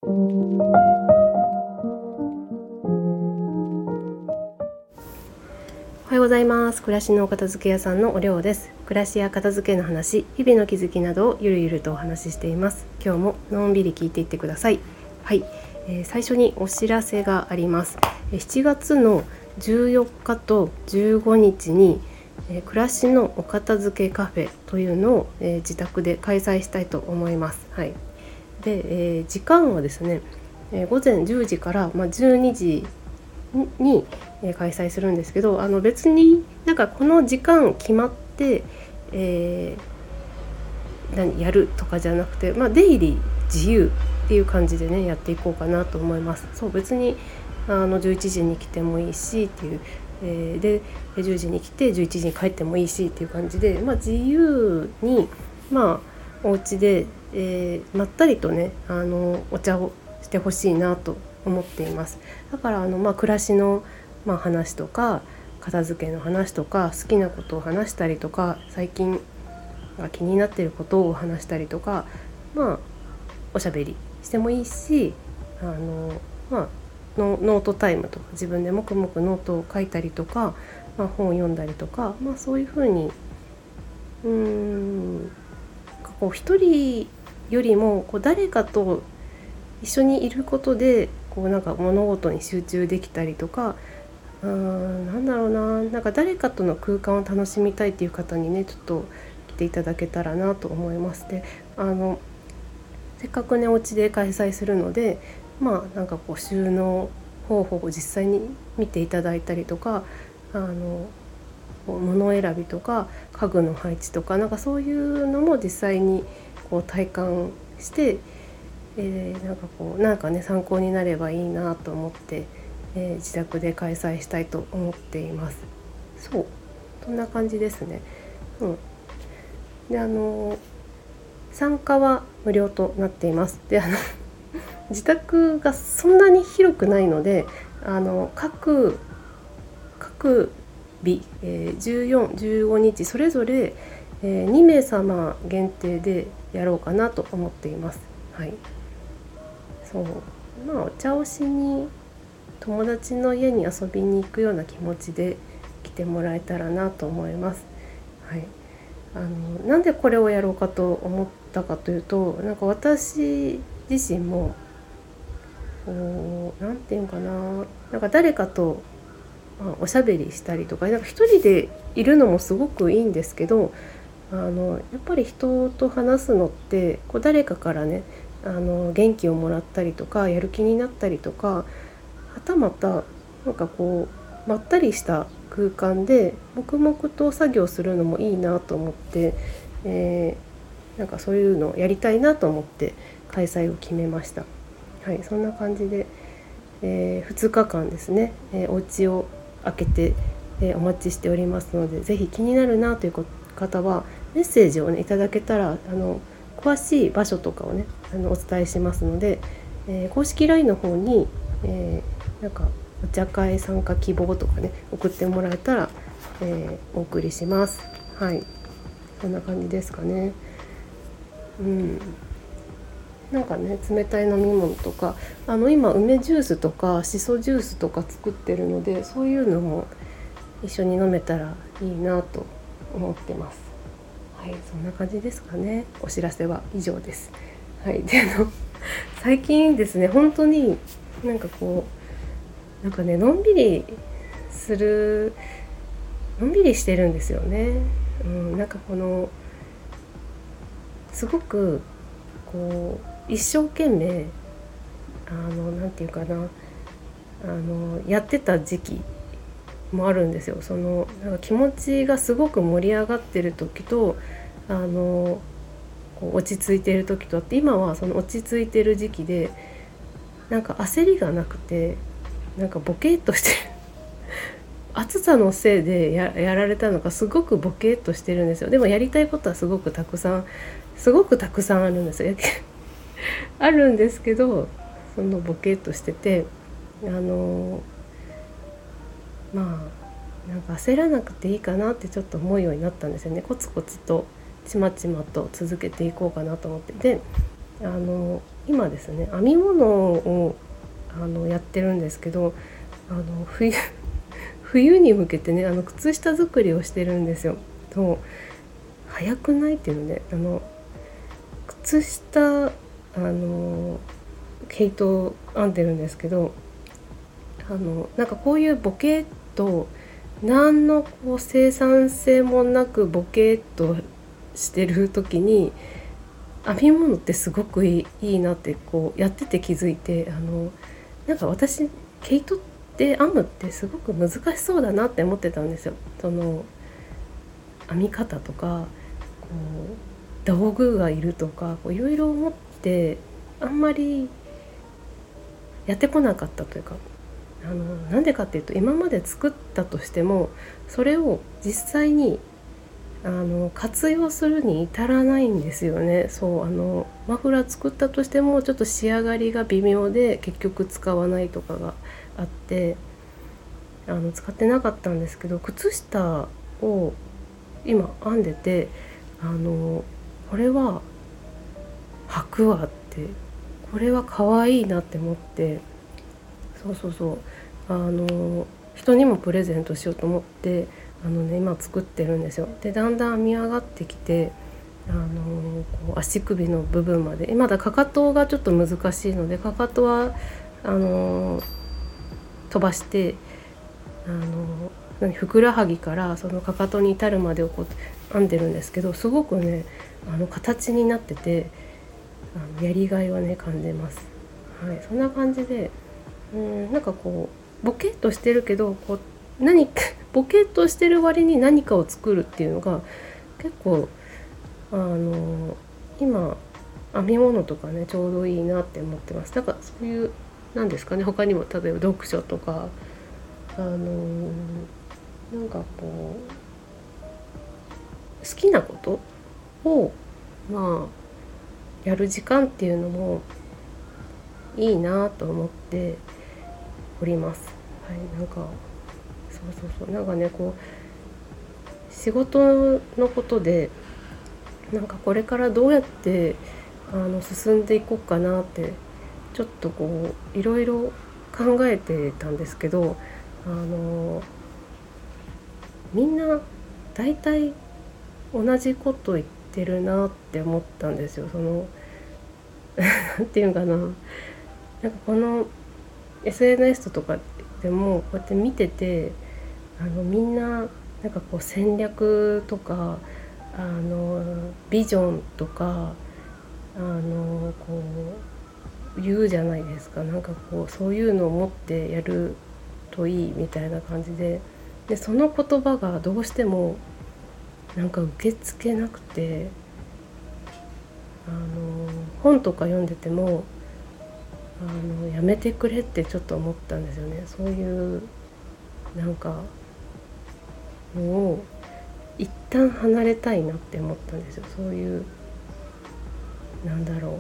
おはようございます。暮らしのお片付け屋さんのおりょうです。暮らしや片付けの話、日々の気づきなどをゆるゆるとお話ししています。今日ものんびり聞いていってください。はい、最初にお知らせがあります。7月の14日と15日に暮らしのお片付けカフェというのを、自宅で開催したいと思います。はい、で、時間はですね、午前10時から、12時に開催するんですけど、別になんかこの時間決まって、やるとかじゃなくて、出入り自由っていう感じでねやっていこうかなと思います。そう、別に11時に来てもいいしっていう、で10時に来て11時に帰ってもいいしっていう感じで、自由にお家で、まったりとねお茶をしてほしいなと思っています。だから暮らしの、話とか片付けの話とか好きなことを話したりとか、最近気になっていることを話したりとか、おしゃべりしてもいいし、ノートタイムとか自分で黙々ノートを書いたりとか、本を読んだりとか、そういうふうにこう一人よりも誰かと一緒にいることでなんか物事に集中できたりとか、なんか誰かとの空間を楽しみたいっていう方にねちょっと来ていただけたらなと思います。でせっかくねお家で開催するので、なんか収納方法を実際に見ていただいたりとか、物選びとか家具の配置とか、なんかそういうのも実際に体感して、なんかね参考になればいいなと思って、自宅で開催したいと思っています。そう、そんな感じですね。で参加は無料となっています。で自宅がそんなに広くないので、各日、14、15日それぞれ、2名様限定でやろうかなと思っています。はい、そう、お茶をしに友達の家に遊びに行くような気持ちで来てもらえたらなと思います。はい、なんでこれをやろうかと思ったかというと、なんか私自身もなんていうのかな、なんか誰かとおしゃべりしたりとか、なんか一人でいるのもすごくいいんですけど、やっぱり人と話すのって誰かからね元気をもらったりとかやる気になったりとか、はたまたなんかまったりした空間で黙々と作業するのもいいなと思って、なんかそういうのをやりたいなと思って開催を決めました。はい、そんな感じで、2日間ですね、お家を開けて、お待ちしておりますので、ぜひ気になるなという方はメッセージをねいただけたら詳しい場所とかをねお伝えしますので、公式 LINE の方に、なんかお茶会参加希望とかね送ってもらえたら、お送りします。はい、そんな感じですかね。なんかね冷たい飲み物とか今梅ジュースとかしそジュースとか作ってるので、そういうのも一緒に飲めたらいいなと思ってます。はい、そんな感じですかね。お知らせは以上です。はい、で最近ですね本当になんかのんびりしてるんですよね。なんかすごく一生懸命なんていうかなやってた時期もあるんですよ。なんか気持ちがすごく盛り上がってる時と落ち着いてる時とあって、今はその落ち着いてる時期でなんか焦りがなくて、なんかボケーっとしてる暑さのせいでやられたのかすごくボケーっとしてるんですよ。でもやりたいことはすごくたくさんあるんですよあるんですけど、そのボケーっとしててなんか焦らなくていいかなってちょっと思うようになったんですよね。コツコツとちまちまと続けていこうかなと思って。で今ですね編み物をやってるんですけど、冬に向けてね靴下作りをしてるんですよ。そう早くないっていうので、靴下毛糸編んでるんですけど、なんかこういうボケっと何のこう生産性もなくボケっとしてる時に編み物ってすごくいいなってこうやってて気づいて、なんか私毛糸って編むってすごく難しそうだなって思ってたんですよ。その編み方とかこう道具がいるとかいろいろ思ってあんまりやってこなかったというか、なんでかっていうと今まで作ったとしてもそれを実際に活用するに至らないんですよね。そうマフラー作ったとしてもちょっと仕上がりが微妙で結局使わないとかがあって使ってなかったんですけど、靴下を今編んでてこれは履くわって、これは可愛いなって思って、そう人にもプレゼントしようと思って今作ってるんですよ。でだんだん編み上がってきてこう足首の部分まで、まだかかとがちょっと難しいのでかかとは飛ばしてふくらはぎからそのかかとに至るまでをこう編んでるんですけど、すごくね形になっててやりがいはね感じます。はい、そんな感じでなんかこうボケっとしてるけどこうボケっとしてる割に何かを作るっていうのが結構今編み物とかねちょうどいいなって思ってます。だからそういうなんですかね、他にも例えば読書とかなんかこう好きなことをまあやる時間っていうのもいいなと思っております。はい、なんかそうなんかねこう仕事のことでなんかこれからどうやって進んでいこうかなってちょっとこういろいろ考えてたんですけど、みんな大体同じこと言ってるなって思ったんですよ。なんていうかな、なんかこの SNS とかでもこうやって見ててみんななんかこう戦略とかビジョンとかこう言うじゃないですか。なんかこうそういうのを持ってやるといいみたいな感じで、その言葉がどうしてもなんか受け付けなくて本とか読んでてもやめてくれってちょっと思ったんですよね。そういうなんかのを一旦離れたいなって思ったんですよ。そういうなんだろう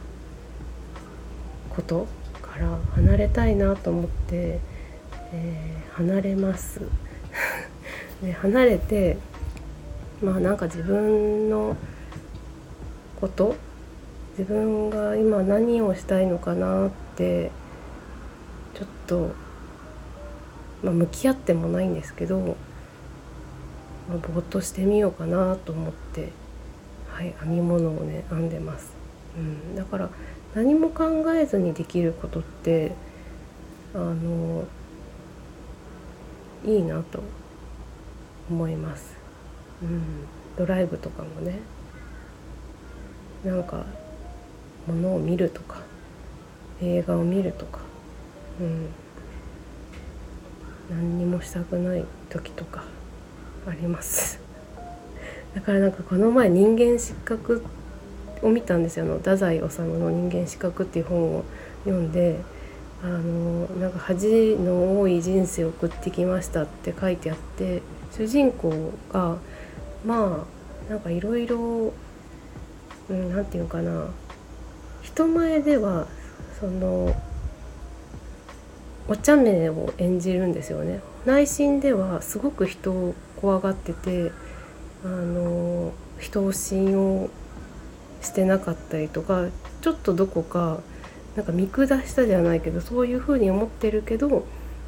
ことから離れたいなと思って、離れますで離れてなんか自分のこと自分が今何をしたいのかなってちょっと、向き合ってもないんですけど、ぼーっとしてみようかなと思って、はい、編み物をね編んでます。だから何も考えずにできることっていいなと思います。ドライブとかもね、なんか物を見るとか映画を見るとか、何にもしたくない時とかありますだからなんかこの前人間失格を見たんですよ。太宰治の人間失格っていう本を読んでなんか恥の多い人生を送ってきましたって書いてあって、主人公がなんかいろいろなんていうかな、人前ではお茶目を演じるんですよね。内心ではすごく人を怖がってて人を信用してなかったりとかちょっとどこかなんか見下したじゃないけど、そういうふうに思ってるけど、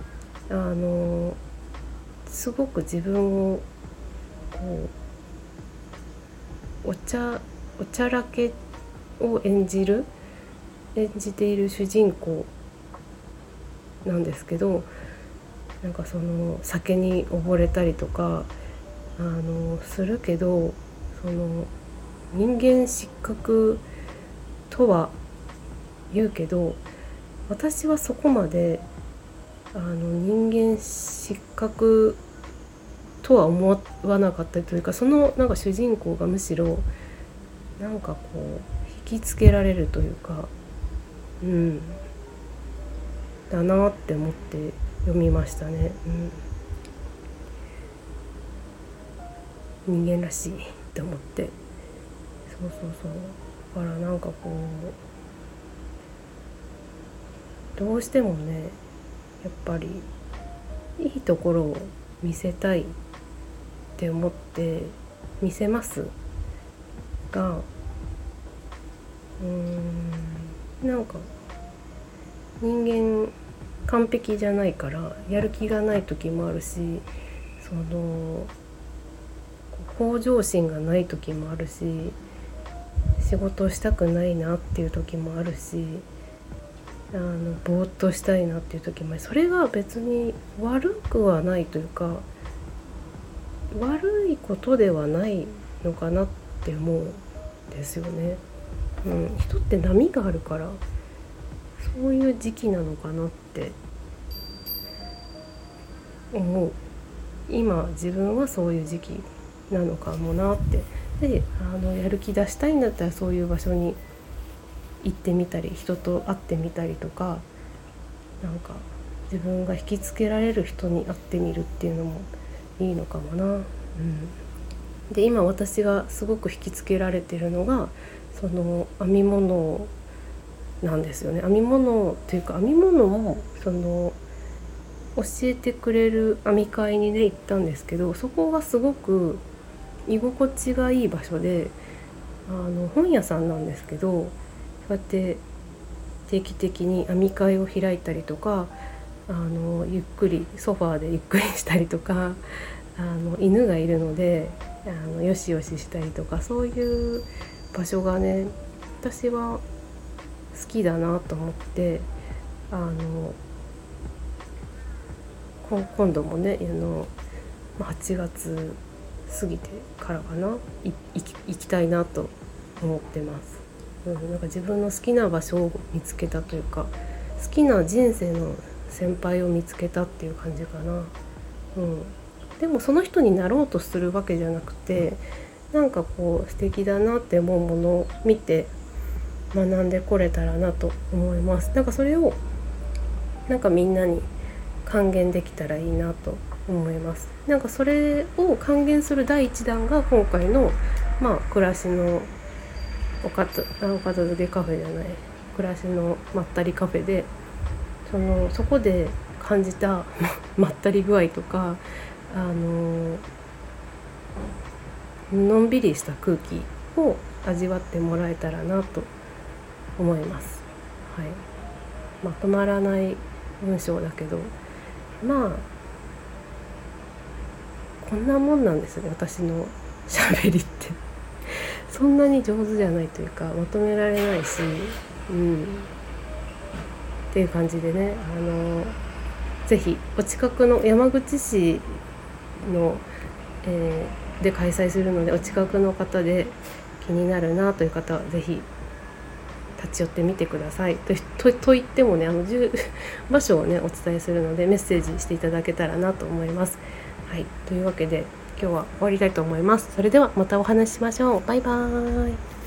すごく自分をこうおちゃらけを演じている主人公なんですけど、なんかその酒に溺れたりとかするけど、その人間失格とは言うけど、私はそこまで人間失格とは思わなかったというか、そのなんか主人公がむしろなんかこう引きつけられるというか、だなって思って読みましたね。人間らしいって思って、そうだからなんかこうどうしてもね、やっぱりいいところを見せたいって思って見せますが、なんか人間完璧じゃないからやる気がない時もあるし、その向上心がない時もあるし、仕事したくないなっていう時もあるし、ぼーっとしたいなっていう時もある。それが別に悪くはないというか、悪いことではないのかなって思うんですよね。人って波があるから、そういう時期なのかなって思う。今自分はそういう時期なのかもなって。でやる気出したいんだったらそういう場所に行ってみたり、人と会ってみたりとか、なんか自分が引きつけられる人に会ってみるっていうのもいいのかもな。で今私がすごく引きつけられているのがその編み物なんですよね。編み物というか、編み物をその教えてくれる編み会にね行ったんですけど、そこがすごく居心地がいい場所で、本屋さんなんですけど、そうやって定期的に編み会を開いたりとか、ゆっくりソファーでゆっくりしたりとか、犬がいるのでよしよししたりとか、そういう場所がね私は好きだなと思って、今度もね8月過ぎてからかな、行きたいなと思ってます。なんか自分の好きな場所を見つけたというか、好きな人生の先輩を見つけたっていう感じかな。でもその人になろうとするわけじゃなくて、なんかこう素敵だなって思うものを見て学んでこれたらなと思います。なんかそれをなんかみんなに還元できたらいいなと思います。なんかそれを還元する第一弾が今回の暮らしのお片付けカフェじゃない、暮らしのまったりカフェで、そこで感じたまったり具合とか、のんびりした空気を味わってもらえたらなと思います。まとまらない文章だけど、こんなもんなんですね、私の喋りってそんなに上手じゃないというか、まとめられないし、っていう感じでね、ぜひお近くの山口市の、で開催するので、お近くの方で気になるなという方はぜひ立ち寄ってみてください。と言ってもね、場所をねお伝えするのでメッセージしていただけたらなと思います。というわけで今日は終わりたいと思います。それではまたお話ししましょう。バイバーイ。